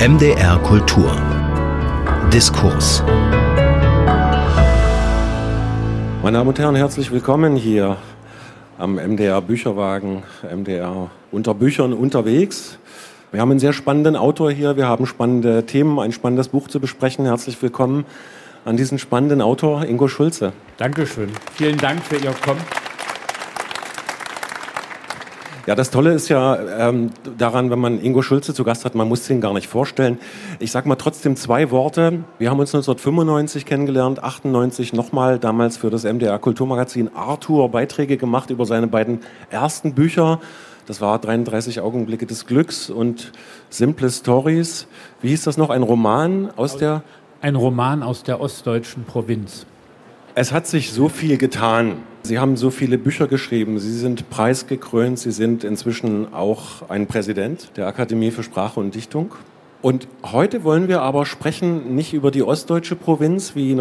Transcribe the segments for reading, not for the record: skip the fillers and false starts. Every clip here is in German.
MDR Kultur. Diskurs. Meine Damen und Herren, herzlich willkommen hier am MDR Bücherwagen, MDR unter Büchern unterwegs. Wir haben einen sehr spannenden Autor hier, wir haben spannende Themen, ein spannendes Buch zu besprechen. Herzlich willkommen an diesen spannenden Autor Ingo Schulze. Dankeschön. Vielen Dank für Ihr Kommen. Ja, das Tolle ist ja daran, wenn man Ingo Schulze zu Gast hat, man muss ihn gar nicht vorstellen. Ich sage mal trotzdem zwei Worte. Wir haben uns 1995 kennengelernt, 98 nochmal, damals für das MDR Kulturmagazin Arthur Beiträge gemacht über seine beiden ersten Bücher. Das war 33 Augenblicke des Glücks und Simple Stories. Wie hieß das noch? Ein Roman aus der... Ein Roman aus der ostdeutschen Provinz. Es hat sich so viel getan. Sie haben so viele Bücher geschrieben. Sie sind preisgekrönt. Sie sind inzwischen auch ein Präsident der Akademie für Sprache und Dichtung. Und heute wollen wir aber sprechen nicht über die ostdeutsche Provinz wie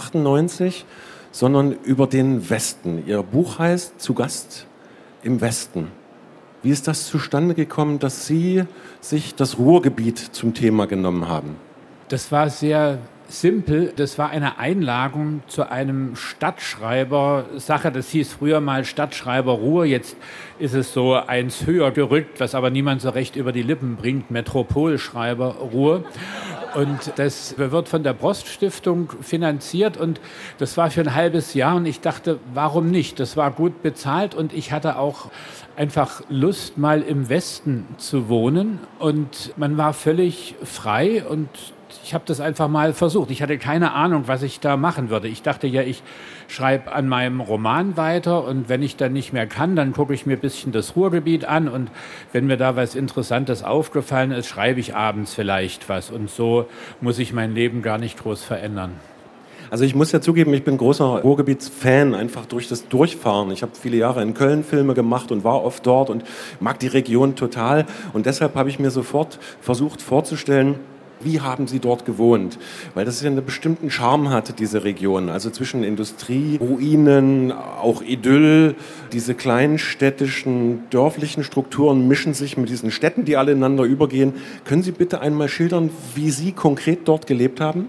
1998, sondern über den Westen. Ihr Buch heißt Zu Gast im Westen. Wie ist das zustande gekommen, dass Sie sich das Ruhrgebiet zum Thema genommen haben? Das war sehr simpel. Das war eine Einladung zu einem Stadtschreiber-Sache. Das hieß früher mal Stadtschreiber Ruhr. Jetzt ist es so eins höher gerückt, was aber niemand so recht über die Lippen bringt. Metropolschreiber Ruhr. Und das wird von der Brost-Stiftung finanziert und das war für ein halbes Jahr und ich dachte, warum nicht? Das war gut bezahlt und ich hatte auch einfach Lust, mal im Westen zu wohnen und man war völlig frei und ich habe das einfach mal versucht. Ich hatte keine Ahnung, was ich da machen würde. Ich dachte ja, ich schreibe an meinem Roman weiter und wenn ich dann nicht mehr kann, dann gucke ich mir ein bisschen das Ruhrgebiet an und wenn mir da was Interessantes aufgefallen ist, schreibe ich abends vielleicht was und so muss ich mein Leben gar nicht groß verändern. Also ich muss ja zugeben, ich bin großer Ruhrgebietsfan, einfach durch das Durchfahren. Ich habe viele Jahre in Köln Filme gemacht und war oft dort und mag die Region total und deshalb habe ich mir sofort versucht vorzustellen, wie haben Sie dort gewohnt? Weil das ja einen bestimmten Charme hat, diese Region. Also zwischen Industrie, Ruinen, auch Idyll. Diese kleinen städtischen, dörflichen Strukturen mischen sich mit diesen Städten, die alle ineinander übergehen. Können Sie bitte einmal schildern, wie Sie konkret dort gelebt haben?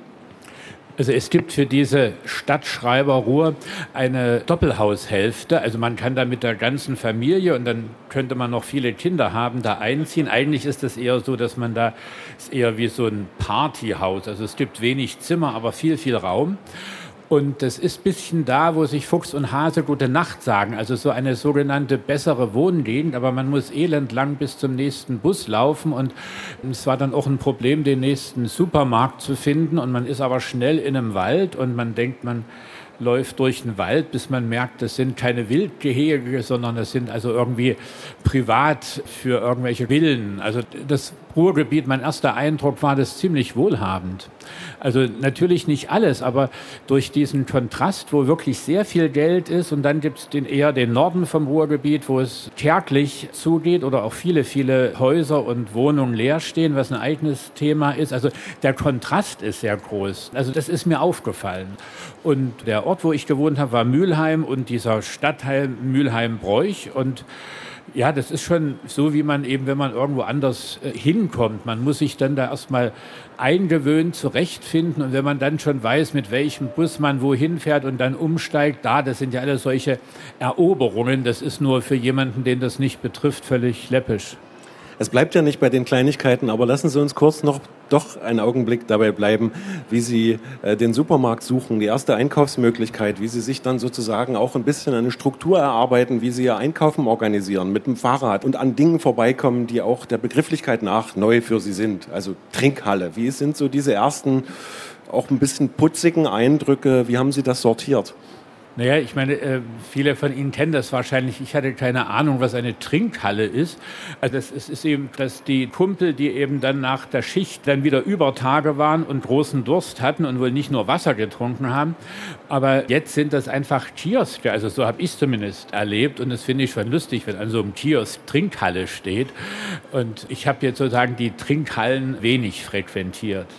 Also es gibt für diese Stadtschreiber Ruhr eine Doppelhaushälfte. Also man kann da mit der ganzen Familie und dann könnte man noch viele Kinder haben, da einziehen. Eigentlich ist es eher so, dass man da ist eher wie so ein Partyhaus. Also es gibt wenig Zimmer, aber viel Raum. Und das ist ein bisschen da, wo sich Fuchs und Hase gute Nacht sagen. Also so eine sogenannte bessere Wohngegend. Aber man muss elendlang bis zum nächsten Bus laufen. Und es war dann auch ein Problem, den nächsten Supermarkt zu finden. Und man ist aber schnell in einem Wald und man denkt, man läuft durch den Wald, bis man merkt, das sind keine Wildgehege, sondern das sind also irgendwie privat für irgendwelche Villen. Also das Ruhrgebiet, mein erster Eindruck war das ziemlich wohlhabend. Also natürlich nicht alles, aber durch diesen Kontrast, wo wirklich sehr viel Geld ist und dann gibt es eher den Norden vom Ruhrgebiet, wo es kärglich zugeht oder auch viele Häuser und Wohnungen leer stehen, was ein eigenes Thema ist. Also der Kontrast ist sehr groß. Also das ist mir aufgefallen. Und der Ort, wo ich gewohnt habe, war Mülheim und dieser Stadtteil Mülheim-Broich und ja, das ist schon so, wie man eben, wenn man irgendwo anders hinkommt. Man muss sich dann da erstmal eingewöhnt, zurechtfinden. Und wenn man dann schon weiß, mit welchem Bus man wohin fährt und dann umsteigt, das sind ja alle solche Eroberungen. Das ist nur für jemanden, den das nicht betrifft, völlig läppisch. Es bleibt ja nicht bei den Kleinigkeiten, aber lassen Sie uns kurz noch doch einen Augenblick dabei bleiben, wie Sie den Supermarkt suchen, die erste Einkaufsmöglichkeit, wie Sie sich dann sozusagen auch ein bisschen eine Struktur erarbeiten, wie Sie Ihr Einkaufen organisieren mit dem Fahrrad und an Dingen vorbeikommen, die auch der Begrifflichkeit nach neu für Sie sind. Also Trinkhalle, wie sind so diese ersten auch ein bisschen putzigen Eindrücke, wie haben Sie das sortiert? Naja, ich meine, viele von Ihnen kennen das wahrscheinlich. Ich hatte keine Ahnung, was eine Trinkhalle ist. Also es ist eben, dass die Kumpel, die eben dann nach der Schicht dann wieder über Tage waren und großen Durst hatten und wohl nicht nur Wasser getrunken haben. Aber jetzt sind das einfach Kioske. Also so habe ich es zumindest erlebt. Und das finde ich schon lustig, wenn an so einem Kiosk Trinkhalle steht. Und ich habe jetzt sozusagen die Trinkhallen wenig frequentiert.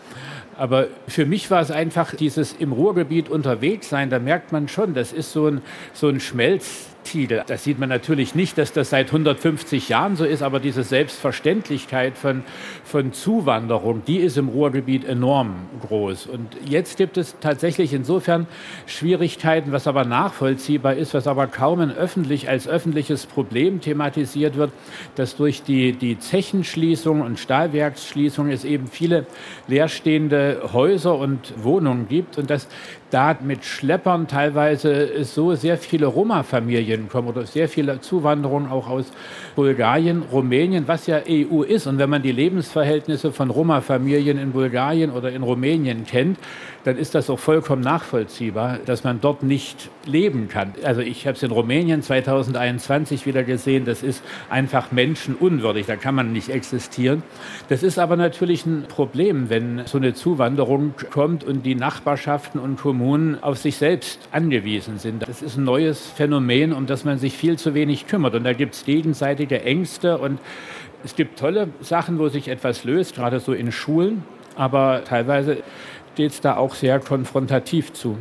Aber für mich war es einfach dieses im Ruhrgebiet unterwegs sein, da merkt man schon, das ist so ein Schmelztiegel. Das sieht man natürlich nicht, dass das seit 150 Jahren so ist, aber diese Selbstverständlichkeit von Zuwanderung, die ist im Ruhrgebiet enorm groß. Und jetzt gibt es tatsächlich insofern Schwierigkeiten, was aber nachvollziehbar ist, was aber kaum als öffentliches Problem thematisiert wird, dass durch die Zechenschließung und Stahlwerksschließung es eben viele leerstehende Häuser und Wohnungen gibt und dass da mit Schleppern teilweise so sehr viele Roma-Familien kommen oder sehr viele Zuwanderungen auch aus Bulgarien, Rumänien, was ja EU ist. Und wenn man die Lebensverhältnisse von Roma-Familien in Bulgarien oder in Rumänien kennt, dann ist das auch vollkommen nachvollziehbar, dass man dort nicht leben kann. Also ich habe es in Rumänien 2021 wieder gesehen, das ist einfach menschenunwürdig, da kann man nicht existieren. Das ist aber natürlich ein Problem, wenn so eine Zuwanderung kommt und die Nachbarschaften und Kommunen auf sich selbst angewiesen sind. Das ist ein neues Phänomen, um das man sich viel zu wenig kümmert. Und da gibt es gegenseitige Ängste und es gibt tolle Sachen, wo sich etwas löst, gerade so in Schulen, aber teilweise geht es da auch sehr konfrontativ zu.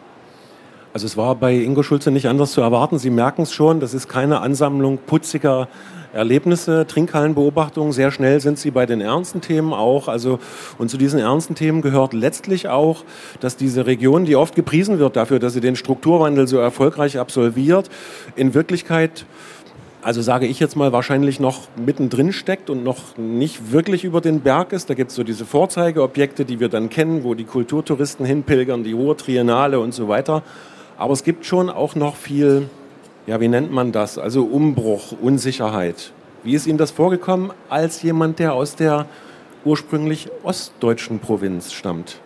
Also es war bei Ingo Schulze nicht anders zu erwarten. Sie merken es schon, das ist keine Ansammlung putziger Erlebnisse, Trinkhallenbeobachtungen. Sehr schnell sind Sie bei den ernsten Themen auch. Und zu diesen ernsten Themen gehört letztlich auch, dass diese Region, die oft gepriesen wird dafür, dass sie den Strukturwandel so erfolgreich absolviert, in Wirklichkeit, also sage ich jetzt mal, wahrscheinlich noch mittendrin steckt und noch nicht wirklich über den Berg ist. Da gibt es so diese Vorzeigeobjekte, die wir dann kennen, wo die Kulturtouristen hinpilgern, die Hohe Triennale und so weiter. Aber es gibt schon auch noch viel, ja, wie nennt man das? Also Umbruch, Unsicherheit. Wie ist Ihnen das vorgekommen als jemand, der aus der ursprünglich ostdeutschen Provinz stammt?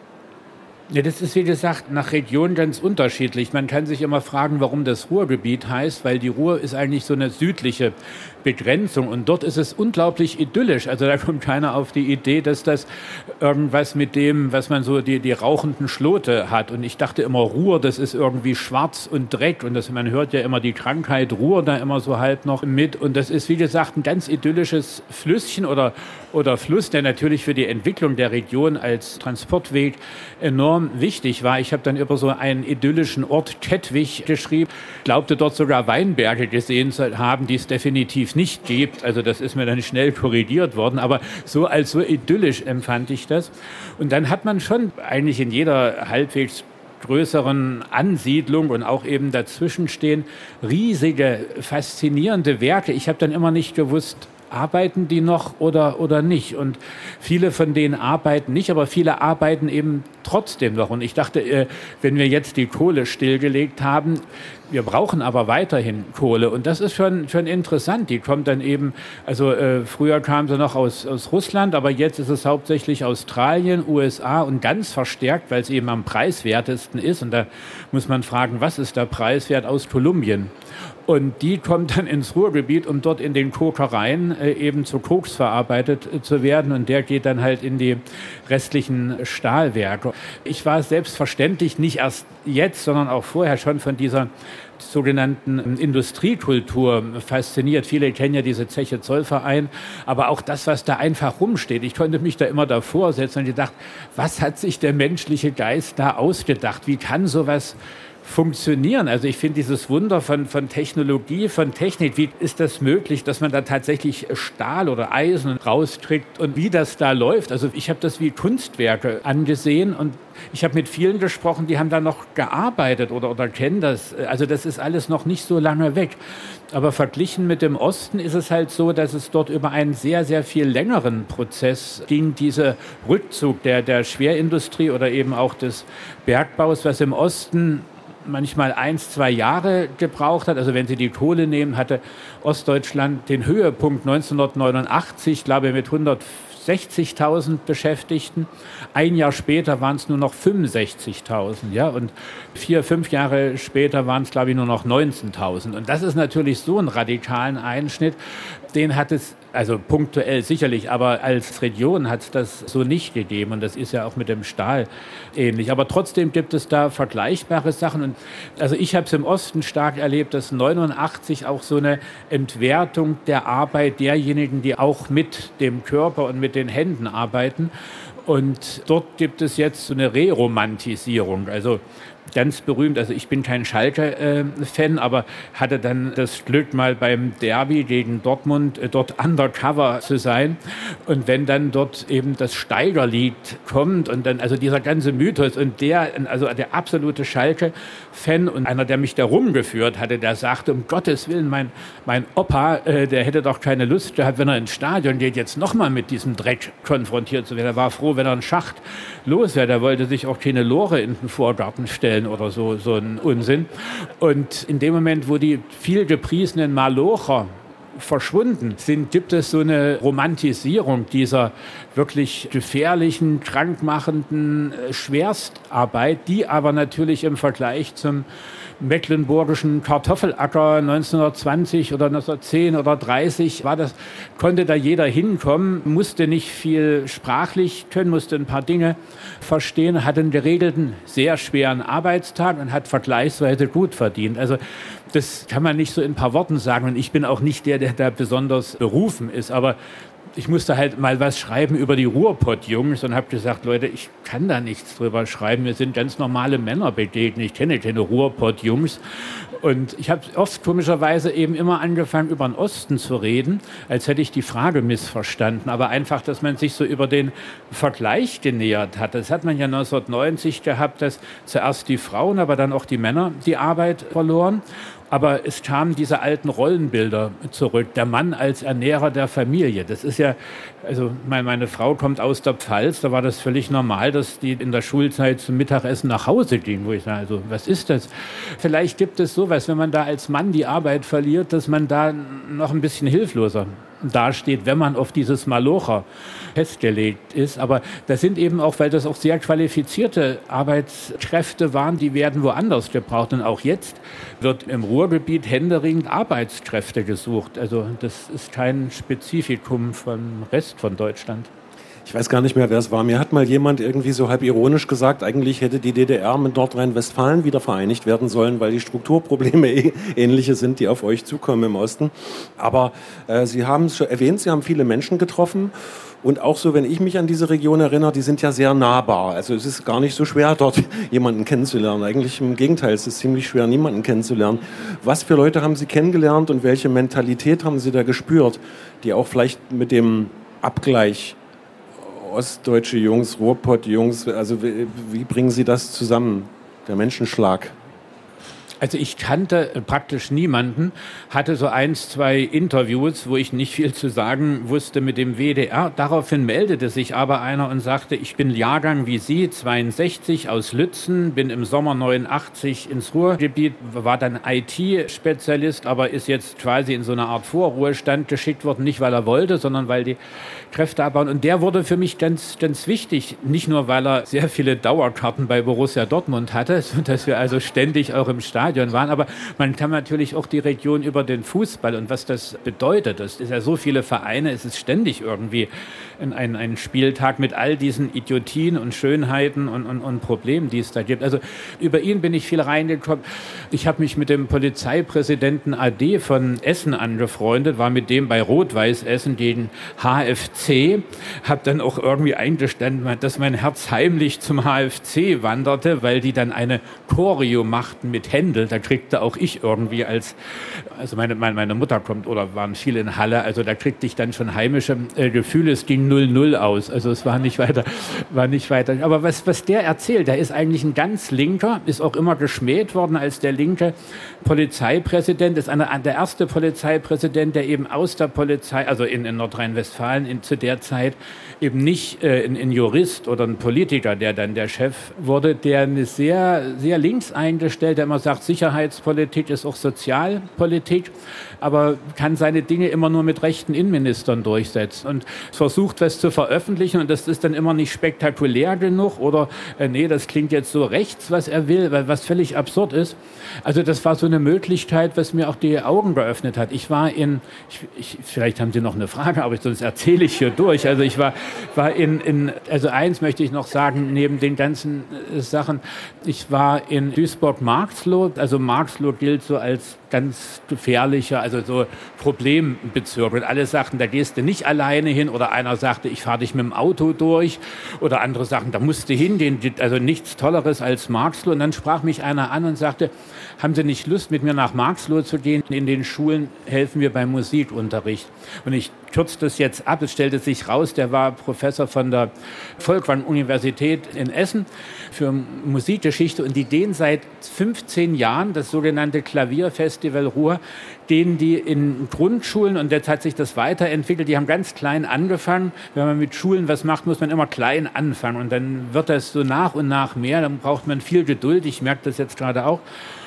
Ja, das ist, wie gesagt, nach Region ganz unterschiedlich. Man kann sich immer fragen, warum das Ruhrgebiet heißt, weil die Ruhr ist eigentlich so eine südliche Begrenzung und dort ist es unglaublich idyllisch. Also da kommt keiner auf die Idee, dass das irgendwas mit dem, was man so die rauchenden Schlote hat. Und ich dachte immer, Ruhr, das ist irgendwie schwarz und Dreck und man hört ja immer die Krankheit Ruhr da immer so halb noch mit. Und das ist, wie gesagt, ein ganz idyllisches Flüsschen oder Fluss, der natürlich für die Entwicklung der Region als Transportweg enorm wichtig war. Ich habe dann über so einen idyllischen Ort Kettwig geschrieben, glaubte dort sogar Weinberge gesehen zu haben, die es definitiv nicht gibt. Also das ist mir dann schnell korrigiert worden, aber so als so idyllisch empfand ich das. Und dann hat man schon eigentlich in jeder halbwegs größeren Ansiedlung und auch eben dazwischen stehen riesige, faszinierende Werke. Ich habe dann immer nicht gewusst, arbeiten die noch oder nicht? Und viele von denen arbeiten nicht, aber viele arbeiten eben trotzdem noch. Und ich dachte, wenn wir jetzt die Kohle stillgelegt haben, wir brauchen aber weiterhin Kohle. Und das ist schon interessant. Die kommt dann eben, früher kam sie noch aus Russland, aber jetzt ist es hauptsächlich Australien, USA und ganz verstärkt, weil es eben am preiswertesten ist. Und da muss man fragen, was ist der Preiswert aus Kolumbien? Und die kommt dann ins Ruhrgebiet, um dort in den Kokereien eben zu Koks verarbeitet zu werden. Und der geht dann halt in die restlichen Stahlwerke. Ich war selbstverständlich nicht erst jetzt, sondern auch vorher schon von dieser sogenannten Industriekultur fasziniert. Viele kennen ja diese Zeche Zollverein, aber auch das, was da einfach rumsteht. Ich konnte mich da immer davor setzen und gedacht, was hat sich der menschliche Geist da ausgedacht? Wie kann sowas funktionieren? Also ich finde dieses Wunder von Technologie, von Technik, wie ist das möglich, dass man da tatsächlich Stahl oder Eisen rauskriegt und wie das da läuft? Also ich habe das wie Kunstwerke angesehen und ich habe mit vielen gesprochen, die haben da noch gearbeitet oder kennen das. Also das ist alles noch nicht so lange weg. Aber verglichen mit dem Osten ist es halt so, dass es dort über einen sehr, sehr viel längeren Prozess ging, dieser Rückzug der Schwerindustrie oder eben auch des Bergbaus, was im Osten manchmal 1-2 Jahre gebraucht hat. Also wenn Sie die Kohle nehmen, hatte Ostdeutschland den Höhepunkt 1989, glaube ich, mit 160.000 Beschäftigten. Ein Jahr später waren es nur noch 65.000, ja, und 4-5 Jahre später waren es, glaube ich, nur noch 19.000. Und das ist natürlich so ein radikalen Einschnitt. Den hat es, also punktuell sicherlich, aber als Region hat es das so nicht gegeben. Und das ist ja auch mit dem Stahl ähnlich. Aber trotzdem gibt es da vergleichbare Sachen. Und also ich habe es im Osten stark erlebt, dass 89 auch so eine Entwertung der Arbeit derjenigen, die auch mit dem Körper und mit den Händen arbeiten. Und dort gibt es jetzt so eine Re-Romantisierung. Also ganz berühmt, also ich bin kein Schalke-Fan, aber hatte dann das Glück, mal beim Derby gegen Dortmund dort undercover zu sein. Und wenn dann dort eben das Steigerlied kommt und dann also dieser ganze Mythos und also der absolute Schalke-Fan und einer, der mich da rumgeführt hatte, der sagte, um Gottes Willen, mein Opa, der hätte doch keine Lust gehabt, wenn er ins Stadion geht, jetzt nochmal mit diesem Dreck konfrontiert zu werden. Er war froh, wenn er einen Schacht los wäre. Der wollte sich auch keine Lore in den Vorgarten stellen oder so ein Unsinn. Und in dem Moment, wo die viel gepriesenen Malocher verschwunden sind, gibt es so eine Romantisierung dieser wirklich gefährlichen, krankmachenden Schwerstarbeit, die aber natürlich im Vergleich zum mecklenburgischen Kartoffelacker 1920 oder 1910 oder 30 konnte da jeder hinkommen, musste nicht viel sprachlich können, musste ein paar Dinge verstehen, hatte einen geregelten, sehr schweren Arbeitstag und hat vergleichsweise gut verdient. Also das kann man nicht so in ein paar Worten sagen und ich bin auch nicht der da besonders berufen ist, aber ich musste halt mal was schreiben über die Ruhrpott-Jungs und habe gesagt, Leute, ich kann da nichts drüber schreiben. Mir sind ganz normale Männer begegnet. Ich kenne keine Ruhrpott-Jungs. Und ich habe oft komischerweise eben immer angefangen, über den Osten zu reden, als hätte ich die Frage missverstanden. Aber einfach, dass man sich so über den Vergleich genähert hat. Das hat man ja 1990 gehabt, dass zuerst die Frauen, aber dann auch die Männer die Arbeit verloren. Aber es kamen diese alten Rollenbilder zurück. Der Mann als Ernährer der Familie. Das ist ja, also meine Frau kommt aus der Pfalz, da war das völlig normal, dass die in der Schulzeit zum Mittagessen nach Hause ging. Wo ich sage, also was ist das? Vielleicht gibt es sowas, wenn man da als Mann die Arbeit verliert, dass man da noch ein bisschen hilfloser dasteht, wenn man auf dieses Malocher festgelegt ist. Aber das sind eben auch, weil das auch sehr qualifizierte Arbeitskräfte waren, die werden woanders gebraucht. Und auch jetzt wird im Ruhrgebiet händeringend Arbeitskräfte gesucht. Also das ist kein Spezifikum vom Rest von Deutschland. Ich weiß gar nicht mehr, wer es war. Mir hat mal jemand irgendwie so halb ironisch gesagt, eigentlich hätte die DDR mit Nordrhein-Westfalen wieder vereinigt werden sollen, weil die Strukturprobleme ähnliche sind, die auf euch zukommen im Osten. Aber Sie haben es schon erwähnt, Sie haben viele Menschen getroffen. Und auch so, wenn ich mich an diese Region erinnere, die sind ja sehr nahbar. Also es ist gar nicht so schwer, dort jemanden kennenzulernen. Eigentlich im Gegenteil, es ist ziemlich schwer, niemanden kennenzulernen. Was für Leute haben Sie kennengelernt und welche Mentalität haben Sie da gespürt, die auch vielleicht mit dem Abgleich ostdeutsche Jungs, Ruhrpott-Jungs, also wie bringen Sie das zusammen, der Menschenschlag? Also ich kannte praktisch niemanden, hatte so 1, 2 Interviews, wo ich nicht viel zu sagen wusste mit dem WDR. Daraufhin meldete sich aber einer und sagte, ich bin Jahrgang wie Sie, 62, aus Lützen, bin im Sommer 89 ins Ruhrgebiet, war dann IT-Spezialist, aber ist jetzt quasi in so einer Art Vorruhestand geschickt worden, nicht weil er wollte, sondern weil die Kräfte abbauen. Und der wurde für mich ganz, ganz wichtig, nicht nur, weil er sehr viele Dauerkarten bei Borussia Dortmund hatte, sodass wir also ständig auch im Stadion waren, aber man kann natürlich auch die Region über den Fußball und was das bedeutet. Das ist ja so viele Vereine, es ist ständig irgendwie ein Spieltag mit all diesen Idiotien und Schönheiten und Problemen, die es da gibt. Also über ihn bin ich viel reingekommen. Ich habe mich mit dem Polizeipräsidenten AD von Essen angefreundet, war mit dem bei Rot-Weiß Essen gegen HFC, habe dann auch irgendwie eingestanden, dass mein Herz heimlich zum HFC wanderte, weil die dann eine Choreo machten mit Händel. Da kriegte auch ich irgendwie also meine Mutter kommt oder waren viele in Halle, also da kriegte ich dann schon heimische Gefühle. Es ging 0-0 aus, also es war nicht weiter. Aber was der erzählt, der ist eigentlich ein ganz linker, ist auch immer geschmäht worden als der linke Polizeipräsident, ist der erste Polizeipräsident, der eben aus der Polizei, also in Nordrhein-Westfalen zu der Zeit eben nicht ein Jurist oder ein Politiker, der dann der Chef wurde, der eine sehr, sehr links eingestellt, der immer sagt, Sicherheitspolitik ist auch Sozialpolitik, aber kann seine Dinge immer nur mit rechten Innenministern durchsetzen und versucht, was zu veröffentlichen und das ist dann immer nicht spektakulär genug oder nee, das klingt jetzt so rechts, was er will, weil was völlig absurd ist. Also das war so eine Möglichkeit, was mir auch die Augen geöffnet hat. Ich war vielleicht haben Sie noch eine Frage, aber sonst erzähle ich hier durch. Also ich war also eins möchte ich noch sagen, neben den ganzen Sachen, ich war in Duisburg-Marxloh, also Marxloh gilt so als ganz gefährlicher, also so Problembezirk. Und alle sagten, da gehst du nicht alleine hin. Oder einer sagte, ich fahre dich mit dem Auto durch. Oder andere sagten, da musst du hingehen. Also nichts Tolleres als Marxloh. Und dann sprach mich einer an und sagte, haben Sie nicht Lust, mit mir nach Marxloh zu gehen? In den Schulen helfen wir beim Musikunterricht. Und ich kürze das jetzt ab. Es stellte sich raus, der war Professor von der Folkwang-Universität in Essen für Musikgeschichte. Und die dehnen seit 15 Jahren das sogenannte Klavierfestival Ruhr, denen die in Grundschulen, und jetzt hat sich das weiterentwickelt, die haben ganz klein angefangen. Wenn man mit Schulen was macht, muss man immer klein anfangen. Und dann wird das so nach und nach mehr. Dann braucht man viel Geduld. Ich merke das jetzt gerade auch.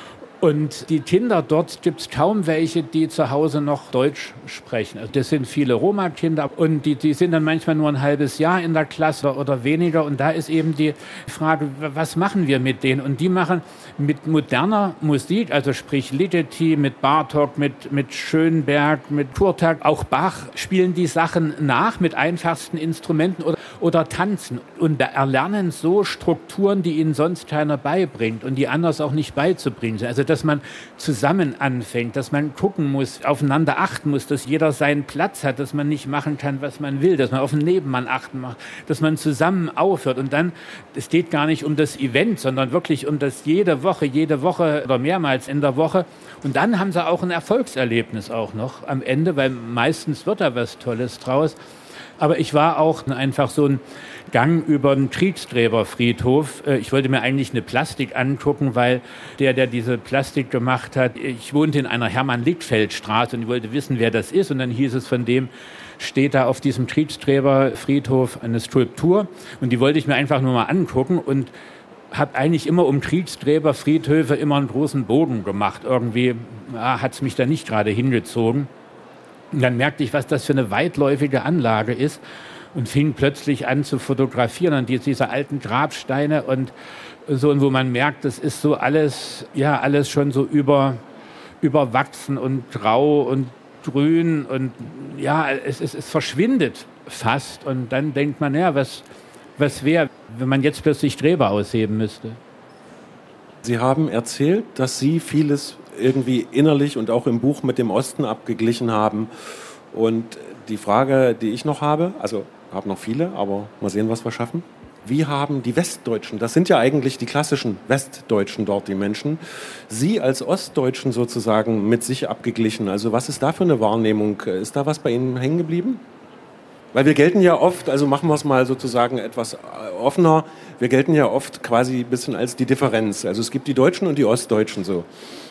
Und die Kinder dort gibt es kaum welche, die zu Hause noch Deutsch sprechen. Also das sind viele Roma-Kinder und die sind dann manchmal nur ein halbes Jahr in der Klasse oder weniger. Und da ist eben die Frage, was machen wir mit denen? Und die machen mit moderner Musik, also sprich Ligeti, mit Bartók, mit Schönberg, mit Kurtag, auch Bach, spielen die Sachen nach mit einfachsten Instrumenten oder tanzen. Und da erlernen so Strukturen, die ihnen sonst keiner beibringt und die anders auch nicht beizubringen sind. Also dass man zusammen anfängt, dass man gucken muss, aufeinander achten muss, dass jeder seinen Platz hat, dass man nicht machen kann, was man will, dass man auf den Nebenmann achten macht, dass man zusammen aufhört. Und dann, es geht gar nicht um das Event, sondern wirklich um das jede Woche oder mehrmals in der Woche. Und dann haben sie auch ein Erfolgserlebnis auch noch am Ende, weil meistens wird da was Tolles draus. Aber ich war auch einfach so ein Gang über den Kriegsträgerfriedhof. Ich wollte mir eigentlich eine Plastik angucken, weil der diese Plastik gemacht hat, ich wohnte in einer Hermann-Lichtfeld-Straße und ich wollte wissen, wer das ist. Und dann hieß es, von dem steht da auf diesem Kriegsträgerfriedhof eine Skulptur. Und die wollte ich mir einfach nur mal angucken und habe eigentlich immer um Kriegsträgerfriedhöfe immer einen großen Bogen gemacht. Irgendwie hat es mich da nicht gerade hingezogen. Und dann merkte ich, was das für eine weitläufige Anlage ist und fing plötzlich an zu fotografieren und diese alten Grabsteine und so, und wo man merkt, das ist so alles schon so überwachsen und grau und grün und ja, es verschwindet fast. Und dann denkt man, ja, was wäre, wenn man jetzt plötzlich Gräber ausheben müsste? Sie haben erzählt, dass Sie vieles irgendwie innerlich und auch im Buch mit dem Osten abgeglichen haben. Und die Frage, die ich noch habe, also habe noch viele, aber mal sehen, was wir schaffen. Wie haben die Westdeutschen, das sind ja eigentlich die klassischen Westdeutschen dort, die Menschen, Sie als Ostdeutschen sozusagen mit sich abgeglichen? Also was ist da für eine Wahrnehmung? Ist da was bei Ihnen hängen geblieben? Weil wir gelten ja oft, also machen wir es mal sozusagen etwas offener, wir gelten ja oft quasi ein bisschen als die Differenz. Also es gibt die Deutschen und die Ostdeutschen so.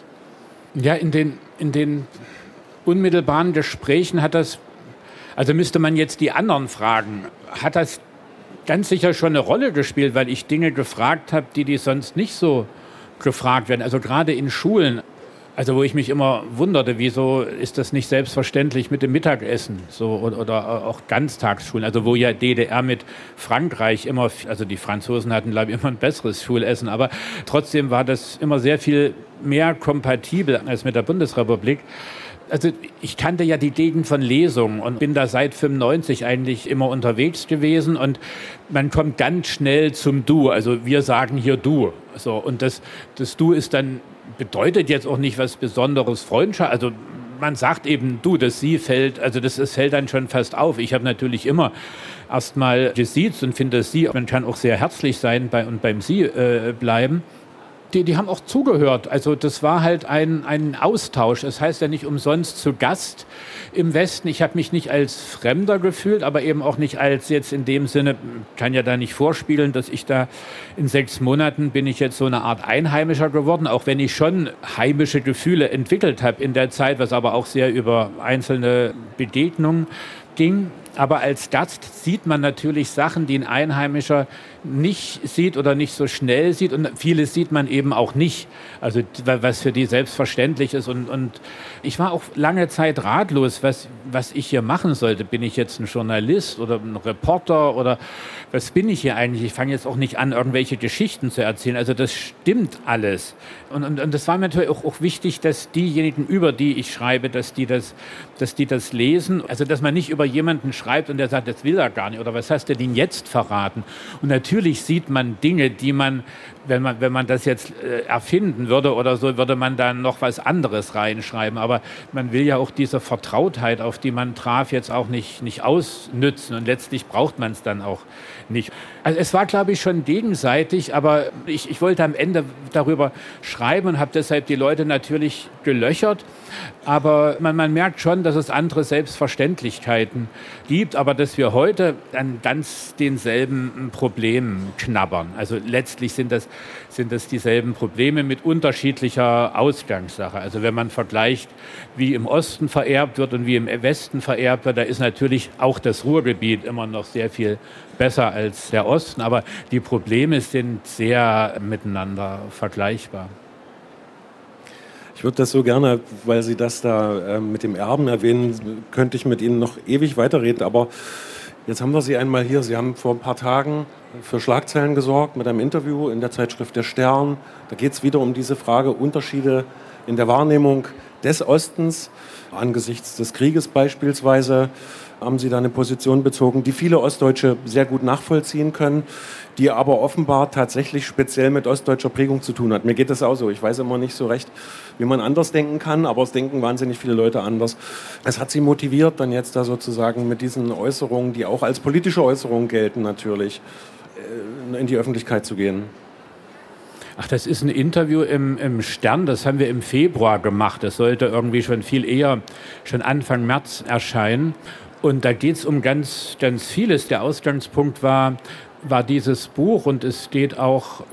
Ja, in den unmittelbaren Gesprächen hat das, also müsste man jetzt die anderen fragen, hat das ganz sicher schon eine Rolle gespielt, weil ich Dinge gefragt habe, die sonst nicht so gefragt werden. Also gerade in Schulen, also wo ich mich immer wunderte, wieso ist das nicht selbstverständlich mit dem Mittagessen so, oder auch Ganztagsschulen, also wo ja DDR mit Frankreich immer, also die Franzosen hatten glaube ich immer ein besseres Schulessen, aber trotzdem war das immer sehr viel mehr kompatibel als mit der Bundesrepublik. Also ich kannte ja die Gegend von Lesungen und bin da seit 95 eigentlich immer unterwegs gewesen und man kommt ganz schnell zum Du. Also wir sagen hier Du. So, und das Du ist dann, bedeutet jetzt auch nicht was Besonderes Freundschaft. Also man sagt eben Du, das Sie fällt, also das fällt dann schon fast auf. Ich habe natürlich immer erstmal gesiezt und finde das Sie, man kann auch sehr herzlich sein und beim Sie bleiben. Die haben auch zugehört. Also das war halt ein Austausch. Es heißt ja nicht umsonst zu Gast im Westen. Ich habe mich nicht als Fremder gefühlt, aber eben auch nicht als jetzt in dem Sinne, kann ja da nicht vorspielen, dass ich da in 6 Monaten bin ich jetzt so eine Art Einheimischer geworden, auch wenn ich schon heimische Gefühle entwickelt habe in der Zeit, was aber auch sehr über einzelne Begegnungen ging. Aber als Gast sieht man natürlich Sachen, die ein Einheimischer nicht sieht oder nicht so schnell sieht. Und vieles sieht man eben auch nicht. Also was für die selbstverständlich ist. Und ich war auch lange Zeit ratlos, was ich hier machen sollte. Bin ich jetzt ein Journalist oder ein Reporter oder was bin ich hier eigentlich? Ich fange jetzt auch nicht an, irgendwelche Geschichten zu erzählen. Also das stimmt alles. Und das war mir natürlich auch wichtig, dass diejenigen, über die ich schreibe, dass die das lesen. Also dass man nicht über jemanden schreibt und der sagt, das will er gar nicht oder was hast du denn jetzt verraten? Und natürlich sieht man Dinge, die man, wenn man das jetzt erfinden würde oder so, würde man dann noch was anderes reinschreiben. Aber man will ja auch diese Vertrautheit, auf die man traf, jetzt auch nicht ausnützen und letztlich braucht man es dann auch nicht. Also es war, glaube ich, schon gegenseitig, aber ich wollte am Ende darüber schreiben und habe deshalb die Leute natürlich gelöchert. Aber man merkt schon, dass es andere Selbstverständlichkeiten gibt, aber dass wir heute an ganz denselben Problemen knabbern. Also letztlich sind das dieselben Probleme mit unterschiedlicher Ausgangssache. Also wenn man vergleicht, wie im Osten vererbt wird und wie im Westen vererbt wird, da ist natürlich auch das Ruhrgebiet immer noch sehr viel besser als der Osten, aber die Probleme sind sehr miteinander vergleichbar. Ich würde das so gerne, weil Sie das da mit dem Erben erwähnen, könnte ich mit Ihnen noch ewig weiterreden, aber jetzt haben wir Sie einmal hier. Sie haben vor ein paar Tagen für Schlagzeilen gesorgt mit einem Interview in der Zeitschrift Der Stern. Da geht es wieder um diese Frage Unterschiede in der Wahrnehmung des Ostens angesichts des Krieges beispielsweise. Haben Sie da eine Position bezogen, die viele Ostdeutsche sehr gut nachvollziehen können, die aber offenbar tatsächlich speziell mit ostdeutscher Prägung zu tun hat. Mir geht das auch so. Ich weiß immer nicht so recht, wie man anders denken kann, aber es denken wahnsinnig viele Leute anders. Es hat Sie motiviert, dann jetzt da sozusagen mit diesen Äußerungen, die auch als politische Äußerungen gelten natürlich, in die Öffentlichkeit zu gehen. Ach, das ist ein Interview im Stern, das haben wir im Februar gemacht. Das sollte irgendwie schon viel eher, schon Anfang März erscheinen. Und da geht es um ganz, ganz vieles. Der Ausgangspunkt war dieses Buch und es geht auch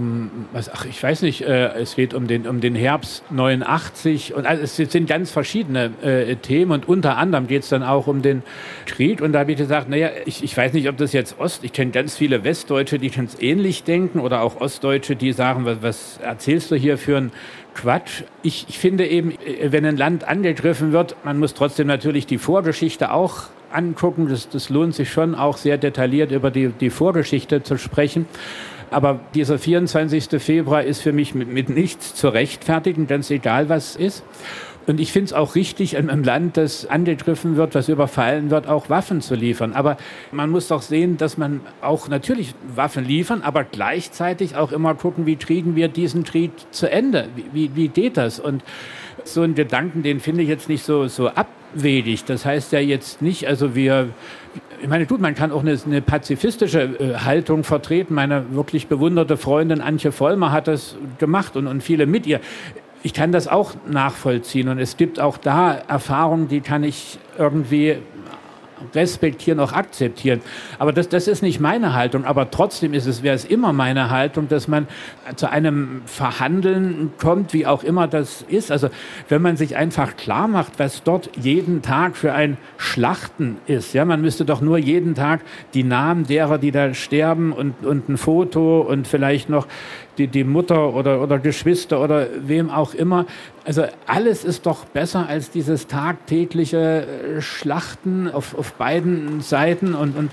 ich weiß nicht, es geht um den Herbst 89 und es sind ganz verschiedene Themen und unter anderem geht es dann auch um den Krieg und da habe ich gesagt, naja, ich weiß nicht, ob das jetzt ich kenne ganz viele Westdeutsche, die ganz ähnlich denken oder auch Ostdeutsche, die sagen, was erzählst du hier für ein Quatsch. Ich finde eben, wenn ein Land angegriffen wird, man muss trotzdem natürlich die Vorgeschichte auch angucken. Das lohnt sich schon auch sehr detailliert über die Vorgeschichte zu sprechen. Aber dieser 24. Februar ist für mich mit nichts zu rechtfertigen, ganz egal was ist. Und ich finde es auch richtig, einem Land, das angegriffen wird, das überfallen wird, auch Waffen zu liefern. Aber man muss doch sehen, dass man auch natürlich Waffen liefern, aber gleichzeitig auch immer gucken, wie kriegen wir diesen Krieg zu Ende? Wie geht das? Und so einen Gedanken, den finde ich jetzt nicht so abwegig. Das heißt ja jetzt nicht, also ich meine, man kann auch eine pazifistische Haltung vertreten. Meine wirklich bewunderte Freundin Antje Vollmer hat das gemacht und viele mit ihr. Ich kann das auch nachvollziehen und es gibt auch da Erfahrungen, die kann ich irgendwie respektieren, auch akzeptieren. Aber das ist nicht meine Haltung. Aber trotzdem wäre es immer meine Haltung, dass man zu einem Verhandeln kommt, wie auch immer das ist. Also wenn man sich einfach klar macht, was dort jeden Tag für ein Schlachten ist. Ja, man müsste doch nur jeden Tag die Namen derer, die da sterben und ein Foto und vielleicht noch die Mutter oder Geschwister oder wem auch immer. Also alles ist doch besser als dieses tagtägliche Schlachten auf beiden Seiten und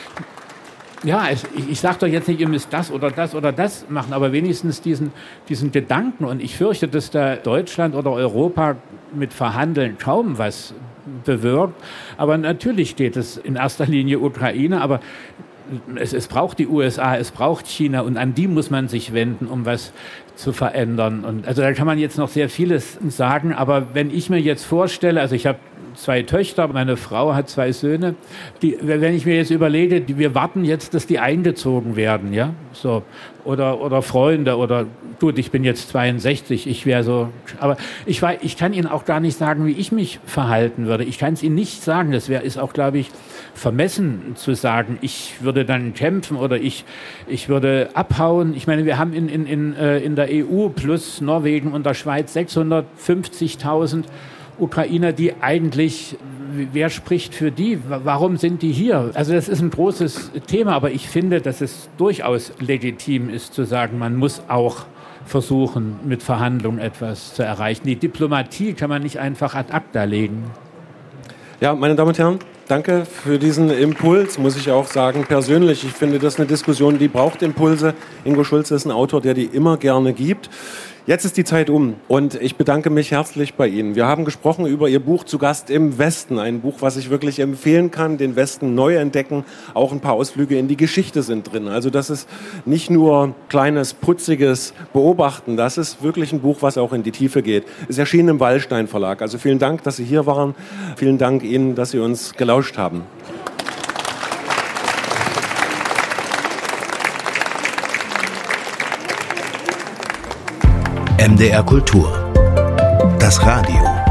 ja, ich sage doch jetzt nicht, ihr müsst das oder das machen, aber wenigstens diesen Gedanken. Und ich fürchte, dass da Deutschland oder Europa mit Verhandeln kaum was bewirkt. Aber natürlich geht es in erster Linie Ukraine, aber es braucht die USA, es braucht China und an die muss man sich wenden, um was zu verändern. Und also da kann man jetzt noch sehr vieles sagen, aber wenn ich mir jetzt vorstelle, also ich habe 2 Töchter, meine Frau hat 2 Söhne, wenn ich mir jetzt überlege, wir warten jetzt, dass die eingezogen werden, ja, so, oder Freunde oder gut, ich bin jetzt 62, ich wäre so, aber ich kann Ihnen auch gar nicht sagen, wie ich mich verhalten würde. Ich kann es Ihnen nicht sagen, ist auch, glaube ich, vermessen zu sagen, ich würde dann kämpfen oder ich würde abhauen. Ich meine, wir haben in der EU plus Norwegen und der Schweiz 650.000 Ukrainer, die eigentlich, wer spricht für die? Warum sind die hier? Also das ist ein großes Thema, aber ich finde, dass es durchaus legitim ist zu sagen, man muss auch versuchen, mit Verhandlungen etwas zu erreichen. Die Diplomatie kann man nicht einfach ad acta legen. Ja, meine Damen und Herren, danke für diesen Impuls, muss ich auch sagen, persönlich. Ich finde, das ist eine Diskussion, die braucht Impulse. Ingo Schulze ist ein Autor, der die immer gerne gibt. Jetzt ist die Zeit um und ich bedanke mich herzlich bei Ihnen. Wir haben gesprochen über Ihr Buch Zu Gast im Westen, ein Buch, was ich wirklich empfehlen kann, den Westen neu entdecken. Auch ein paar Ausflüge in die Geschichte sind drin. Also das ist nicht nur kleines, putziges Beobachten, das ist wirklich ein Buch, was auch in die Tiefe geht. Es erschien im Wallstein Verlag. Also vielen Dank, dass Sie hier waren. Vielen Dank Ihnen, dass Sie uns gelauscht haben. MDR Kultur. Das Radio.